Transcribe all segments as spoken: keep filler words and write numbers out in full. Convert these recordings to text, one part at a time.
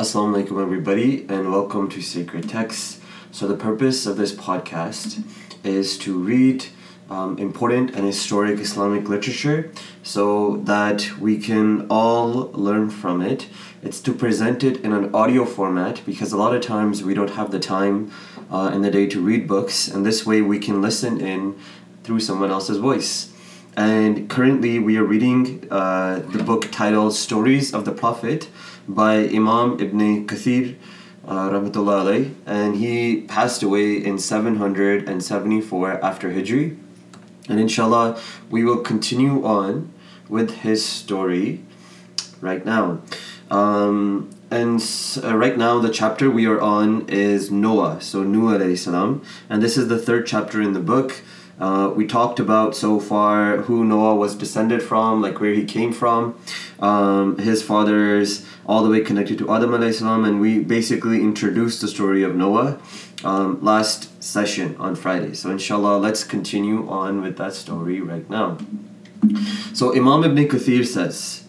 Assalamu alaikum everybody, and welcome to Sacred Texts. So the purpose of this podcast is to read um, important and historic Islamic literature so that we can all learn from it. It's to present it in an audio format because a lot of times we don't have the time uh, in the day to read books, and this way we can listen in through someone else's voice. And currently we are reading uh, the book titled Stories of the Prophet by Imam Ibn Kathir, uh, rahmatullah alayh, and he passed away in seven hundred seventy-four after Hijri. And inshallah, we will continue on with his story right now. Um, and uh, right now, the chapter we are on is Noah, so Nuh alayhi salam, and this is the third chapter in the book. Uh, we talked about so far who Noah was descended from, like where he came from, um, his fathers, all the way connected to Adam alayhi salam, and we basically introduced the story of Noah um, last session on Friday. So inshallah, let's continue on with that story right now. So Imam Ibn Kathir says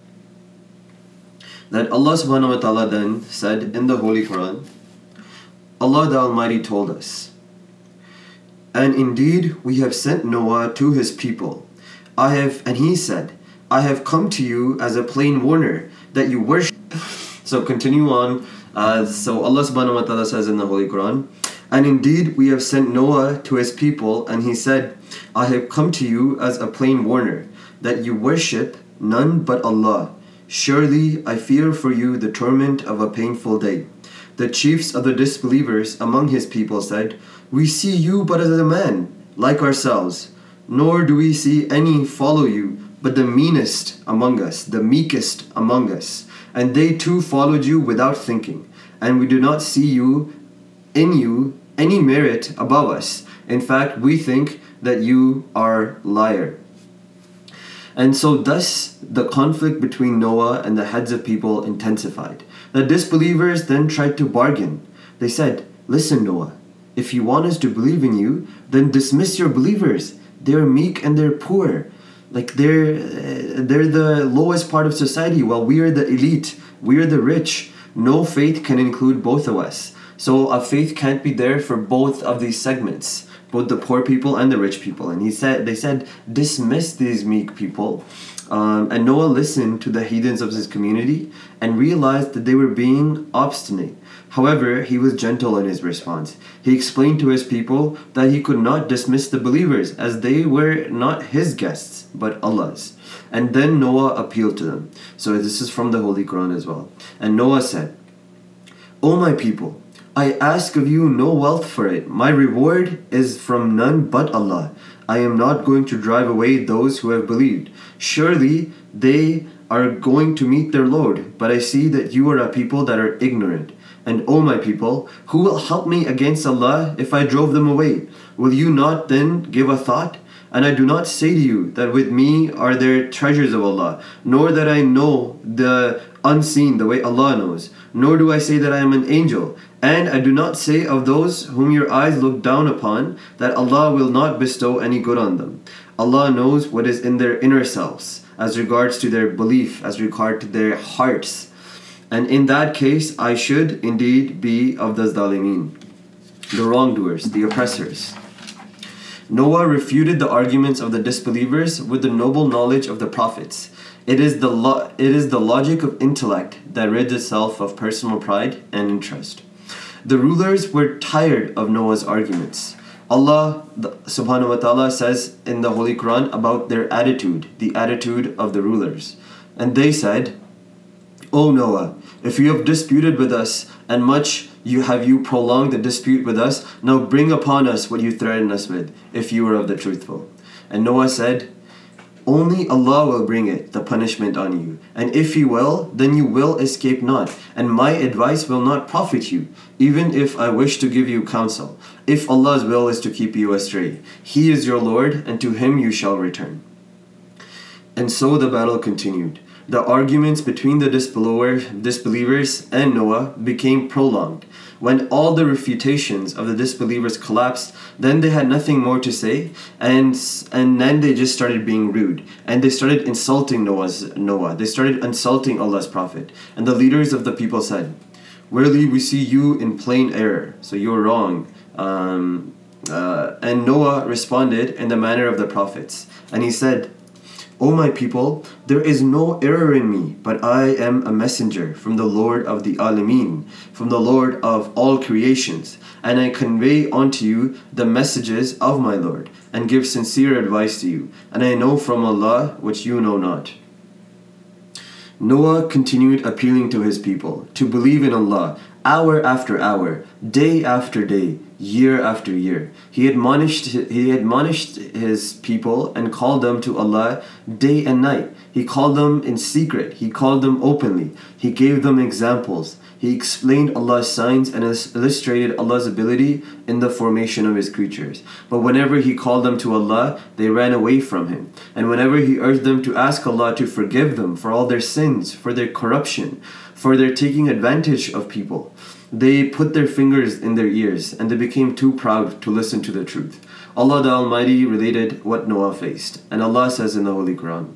that Allah subhanahu wa ta'ala then said in the Holy Quran, Allah the Almighty told us, "And indeed we have sent Noah to his people. I have, and he said, I have come to you as a plain warner that you worship." So continue on. Uh, so Allah subhanahu wa ta'ala says in the Holy Quran, "And indeed we have sent Noah to his people, and he said, I have come to you as a plain warner that you worship none but Allah. Surely I fear for you the torment of a painful day." The chiefs of the disbelievers among his people said, "We see you but as a man, like ourselves, nor do we see any follow you, but the meanest among us, the meekest among us. And they too followed you without thinking, and we do not see you in you any merit above us. In fact, we think that you are liar." And so thus the conflict between Noah and the heads of people intensified. The disbelievers then tried to bargain. They said, "Listen, Noah, if you want us to believe in you, then dismiss your believers. They're meek and they're poor. Like they're uh, they're the lowest part of society, while we are the elite. We are the rich. No faith can include both of us. So a faith can't be there for both of these segments, both the poor people and the rich people." And he said, they said, dismiss these meek people. Um, and Noah listened to the heathens of his community and realized that they were being obstinate. However, he was gentle in his response. He explained to his people that he could not dismiss the believers, as they were not his guests, but Allah's. And then Noah appealed to them. So this is from the Holy Quran as well. And Noah said, "O my people, I ask of you no wealth for it. My reward is from none but Allah. I am not going to drive away those who have believed. Surely they are going to meet their Lord, but I see that you are a people that are ignorant. And O my people, who will help me against Allah if I drove them away? Will you not then give a thought? And I do not say to you that with me are there treasures of Allah, nor that I know the unseen the way Allah knows, nor do I say that I am an angel. And I do not say of those whom your eyes look down upon that Allah will not bestow any good on them. Allah knows what is in their inner selves, as regards to their belief, as regard to their hearts. And in that case, I should indeed be of the zalimin, the wrongdoers, the oppressors." Noah refuted the arguments of the disbelievers with the noble knowledge of the prophets. It is the lo- it is the logic of intellect that rids itself of personal pride and interest. The rulers were tired of Noah's arguments. Allah subhanahu wa ta'ala says in the Holy Quran about their attitude, the attitude of the rulers. And they said, "O Noah, if you have disputed with us, and much you have you prolonged the dispute with us, now bring upon us what you threaten us with, if you are of the truthful." And Noah said, "Only Allah will bring it, the punishment on you. And if He will, then you will escape not. And my advice will not profit you, even if I wish to give you counsel. If Allah's will is to keep you astray, He is your Lord, and to Him you shall return." And so the battle continued. The arguments between the disbelievers and Noah became prolonged. When all the refutations of the disbelievers collapsed, then they had nothing more to say, and and then they just started being rude, and they started insulting Noah's Noah. They started insulting Allah's Prophet. And the leaders of the people said, Verily we see you in plain error, so you're wrong. Um, uh, and Noah responded in the manner of the prophets, and he said, O my people, there is no error in me, but I am a messenger from the Lord of the Alameen, from the Lord of all creations, and I convey unto you the messages of my Lord, and give sincere advice to you, and I know from Allah which you know not. Noah continued appealing to his people to believe in Allah hour after hour, day after day, year after year. He admonished he admonished his people and called them to Allah day and night. He called them in secret. He called them openly. He gave them examples. He explained Allah's signs and illustrated Allah's ability in the formation of His creatures. But whenever he called them to Allah, they ran away from Him. And whenever he urged them to ask Allah to forgive them for all their sins, for their corruption, for their taking advantage of people, they put their fingers in their ears and they became too proud to listen to the truth. Allah the Almighty related what Noah faced. And Allah says in the Holy Quran,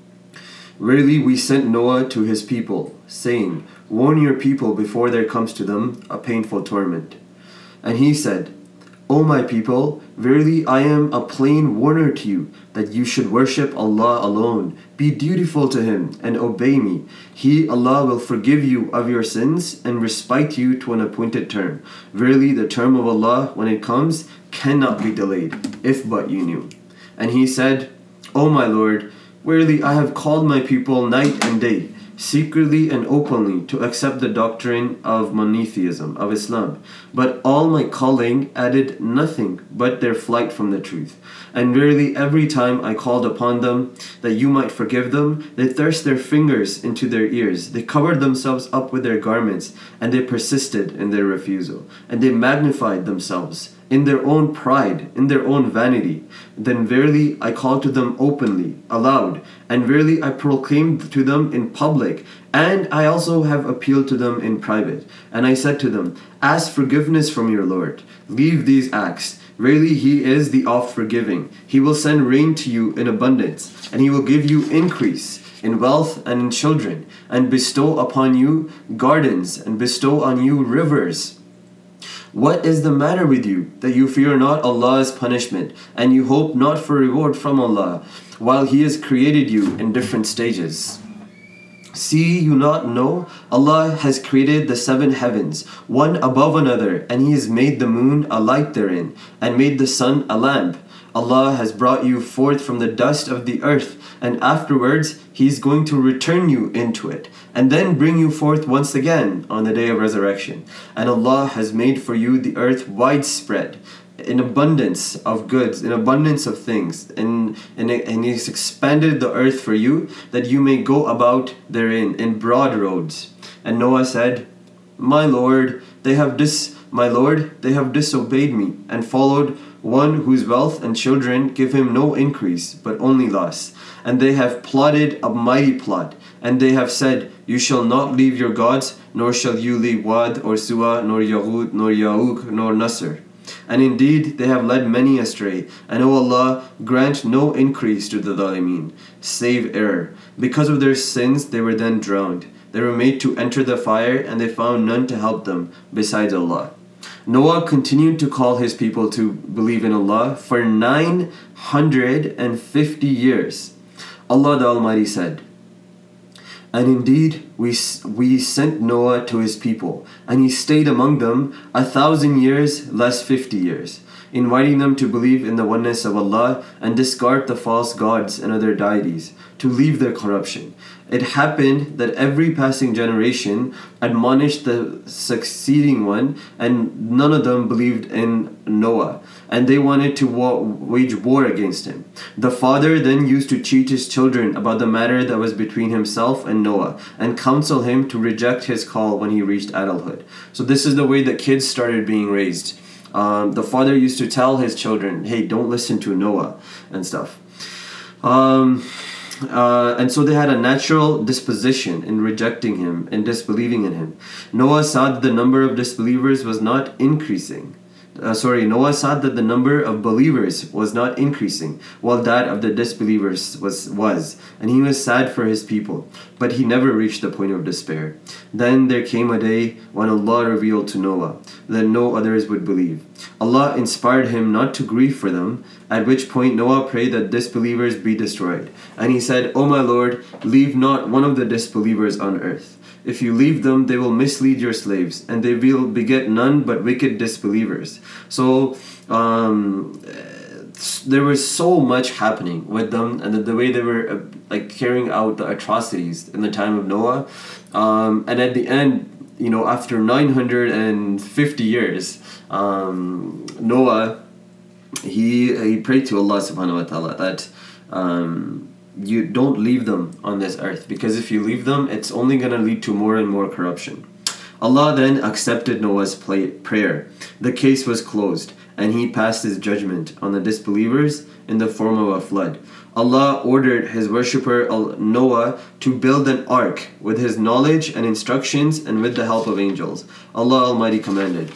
Verily we sent Noah to his people, saying, Warn your people before there comes to them a painful torment. And he said, O my people, verily I am a plain warner to you, that you should worship Allah alone, be dutiful to Him, and obey me. He, Allah, will forgive you of your sins, and respite you to an appointed term. Verily the term of Allah, when it comes, cannot be delayed, if but you knew. And he said, O my Lord, verily I have called my people night and day, secretly and openly, to accept the doctrine of monotheism, of Islam. But all my calling added nothing but their flight from the truth. And verily every time I called upon them, that you might forgive them, they thrust their fingers into their ears. They covered themselves up with their garments, and they persisted in their refusal. And they magnified themselves in their own pride, in their own vanity. Then verily I called to them openly, aloud, and verily I proclaimed to them in public, and I also have appealed to them in private. And I said to them, Ask forgiveness from your Lord. Leave these acts. Verily He is the oft-forgiving. He will send rain to you in abundance, and He will give you increase in wealth and in children, and bestow upon you gardens, and bestow on you rivers. What is the matter with you, that you fear not Allah's punishment, and you hope not for reward from Allah, while He has created you in different stages? See you not know? Allah has created the seven heavens, one above another, and He has made the moon a light therein, and made the sun a lamp. Allah has brought you forth from the dust of the earth, and afterwards He is going to return you into it, and then bring you forth once again on the day of resurrection. And Allah has made for you the earth widespread, in abundance of goods, in abundance of things, and, and, and He has expanded the earth for you, that you may go about therein in broad roads. And Noah said, My Lord, they have dis my Lord, they have disobeyed me, and followed one whose wealth and children give him no increase, but only loss. And they have plotted a mighty plot, and they have said, You shall not leave your gods, nor shall you leave Wad, or Suwa, nor Yahud, nor Ya'uk, nor Nasr. And indeed they have led many astray, and O Allah, grant no increase to the Zalimeen, save error. Because of their sins they were then drowned. They were made to enter the fire, and they found none to help them besides Allah. Noah continued to call his people to believe in Allah for nine hundred fifty years. Allah the Almighty said, And indeed we, we sent Noah to his people, and he stayed among them a thousand years less fifty years, inviting them to believe in the oneness of Allah and discard the false gods and other deities, to leave their corruption. It happened that every passing generation admonished the succeeding one, and none of them believed in Noah, and they wanted to wa- wage war against him. The father then used to teach his children about the matter that was between himself and Noah, and counsel him to reject his call when he reached adulthood. So this is the way that kids started being raised. Um, the father used to tell his children, hey, don't listen to Noah and stuff. Um... Uh, and so they had a natural disposition in rejecting him and disbelieving in him. Noah saw that the number of disbelievers was not increasing. uh, sorry, Noah saw that the number of believers was not increasing, while that of the disbelievers was, was, and he was sad for his people, but he never reached the point of despair. Then there came a day when Allah revealed to Noah that no others would believe. Allah inspired him not to grieve for them, at which point Noah prayed that disbelievers be destroyed. And he said, O my Lord, leave not one of the disbelievers on earth. If you leave them, they will mislead your slaves, and they will beget none but wicked disbelievers. So, um, there was so much happening with them, and the, the way they were uh, like carrying out the atrocities in the time of Noah. Um, and at the end, you know, after nine hundred fifty years, um, Noah, he he prayed to Allah subhanahu wa ta'ala that um, you don't leave them on this earth, because if you leave them, it's only going to lead to more and more corruption. Allah then accepted Noah's play, prayer. The case was closed, and he passed his judgment on the disbelievers in the form of a flood. Allah ordered his worshipper Noah to build an ark with his knowledge and instructions and with the help of angels. Allah Almighty commanded,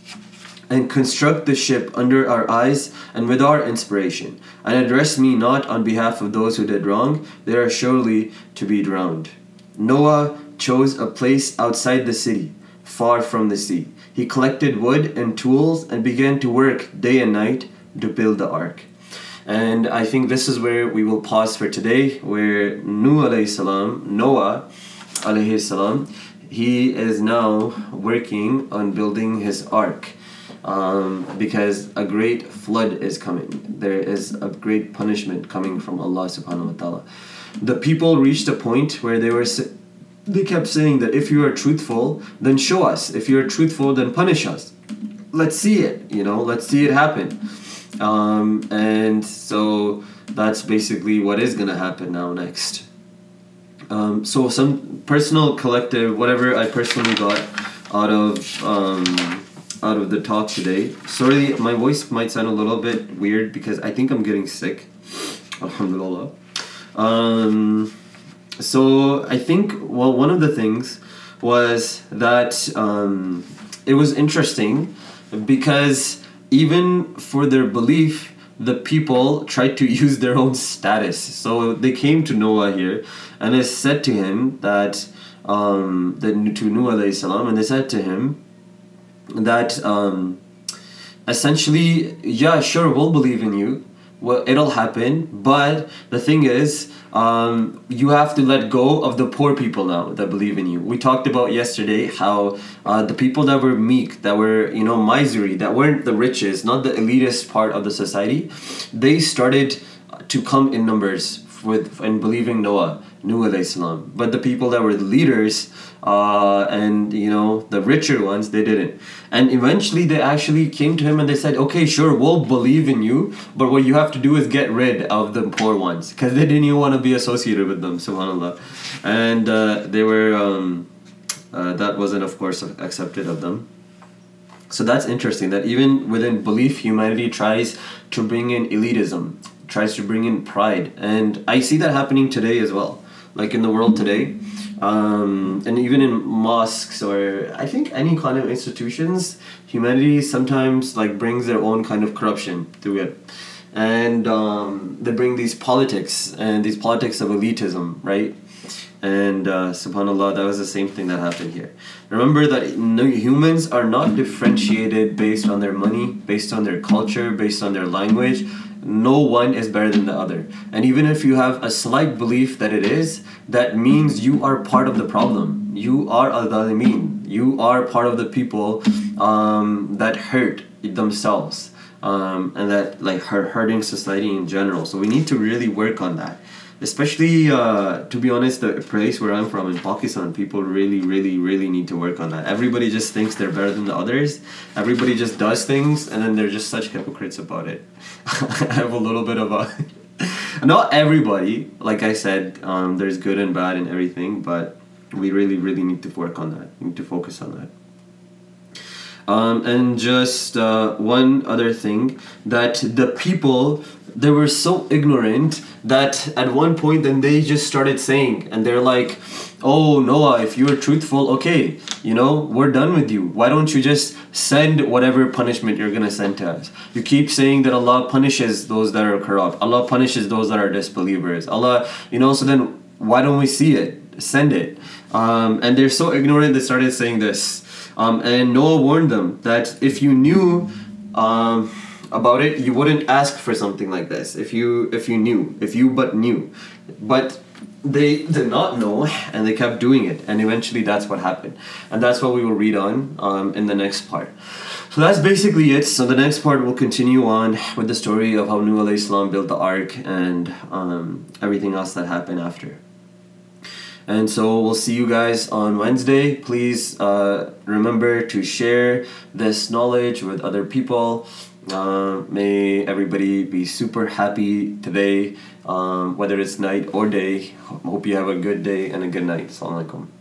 and construct the ship under our eyes and with our inspiration, and address me not on behalf of those who did wrong, they are surely to be drowned. Noah chose a place outside the city, far from the sea. He collected wood and tools and began to work day and night to build the ark. And I think this is where we will pause for today, where Nuh alayhi salam, Noah alayhi salam, he is now working on building his ark. Um, because a great flood is coming. There is a great punishment coming from Allah subhanahu wa ta'ala. The people reached a point where they were they kept saying that if you are truthful, then show us. If you are truthful, then punish us. Let's see it, you know, let's see it happen. Um, and so that's basically what is going to happen now next. Um, so some personal collective, whatever I personally got out of... Um, out of the talk today. Sorry, my voice might sound a little bit weird because I think I'm getting sick. Alhamdulillah. Um, so I think, well, one of the things was that um, it was interesting because even for their belief, the people tried to use their own status. So they came to Noah here and they said to him that, um, that to Nuh alayhi salam, and they said to him, that um, essentially, yeah, sure, we'll believe in you. Well, it'll happen, but the thing is, um, you have to let go of the poor people now that believe in you. We talked about yesterday how uh, the people that were meek, that were, you know, misery, that weren't the richest, not the elitist part of the society, they started to come in numbers with and believing Noah, Nuh alayhi salam. But the people that were the leaders uh, and, you know, the richer ones, they didn't. And eventually they actually came to him and they said, okay, sure, we'll believe in you, but what you have to do is get rid of the poor ones, because they didn't even want to be associated with them, subhanAllah. And uh, they were, um, uh, that wasn't, of course, accepted of them. So that's interesting, that even within belief, humanity tries to bring in elitism, tries to bring in pride. And I see that happening today as well, like in the world today. Um, and even in mosques or I think any kind of institutions, humanity sometimes like brings their own kind of corruption through it. And um, they bring these politics and these politics of elitism, right? And uh, subhanAllah, that was the same thing that happened here. Remember that no, humans are not differentiated based on their money, based on their culture, based on their language. No one is better than the other. And even if you have a slight belief that it is, that means you are part of the problem. You are al-Zalimin. You are part of the people um, that hurt themselves um, and that like are hurting society in general. So we need to really work on that. Especially, uh, to be honest, the place where I'm from in Pakistan, people really, really, really need to work on that. Everybody just thinks they're better than the others. Everybody just does things, and then they're just such hypocrites about it. I have a little bit of a... Not everybody, like I said, um, there's good and bad in everything, but we really, really need to work on that. We need to focus on that. Um, and just uh, one other thing, that the people they were so ignorant that at one point then they just started saying, and they're like, oh Noah, if you're truthful, okay, you know, we're done with you. Why don't you just send whatever punishment you're gonna send to us? You keep saying that Allah punishes those that are corrupt, Allah punishes those that are disbelievers, Allah, you know, so then why don't we see it? Send it. Um, and they're so ignorant, they started saying this. Um, and Noah warned them that if you knew um, about it, you wouldn't ask for something like this. If you if you knew, if you but knew. But they did not know, and they kept doing it. And eventually that's what happened. And that's what we will read on um, in the next part. So that's basically it. So the next part will continue on with the story of how Nuh alayhi salam built the ark and um, everything else that happened after. And so we'll see you guys on Wednesday. Please uh, remember to share this knowledge with other people. Uh, may everybody be super happy today, um, whether it's night or day. Hope you have a good day and a good night. Assalamu alaikum.